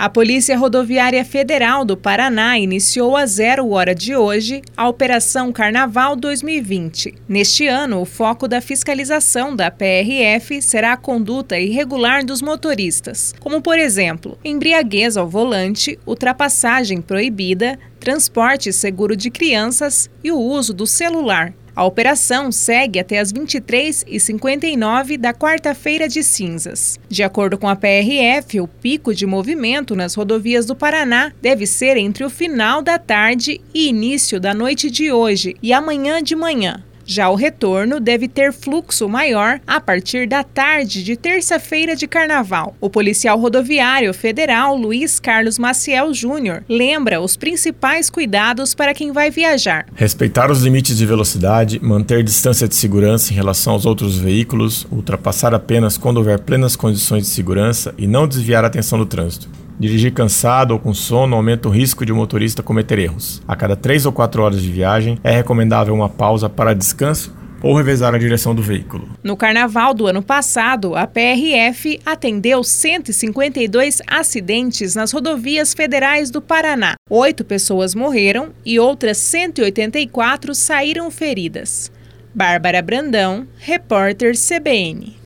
A Polícia Rodoviária Federal do Paraná iniciou às 0h de hoje a Operação Carnaval 2020. Neste ano, o foco da fiscalização da PRF será a conduta irregular dos motoristas, como, por exemplo, embriaguez ao volante, ultrapassagem proibida, transporte seguro de crianças e o uso do celular. A operação segue até as 23h59 da quarta-feira de cinzas. De acordo com a PRF, o pico de movimento nas rodovias do Paraná deve ser entre o final da tarde e início da noite de hoje e amanhã de manhã. Já o retorno deve ter fluxo maior a partir da tarde de terça-feira de carnaval. O policial rodoviário federal Luiz Carlos Maciel Júnior lembra os principais cuidados para quem vai viajar. Respeitar os limites de velocidade, manter distância de segurança em relação aos outros veículos, ultrapassar apenas quando houver plenas condições de segurança e não desviar a atenção do trânsito. Dirigir cansado ou com sono aumenta o risco de o motorista cometer erros. A cada 3 ou 4 horas de viagem, é recomendável uma pausa para descanso ou revezar a direção do veículo. No carnaval do ano passado, a PRF atendeu 152 acidentes nas rodovias federais do Paraná. 8 pessoas morreram e outras 184 saíram feridas. Bárbara Brandão, repórter CBN.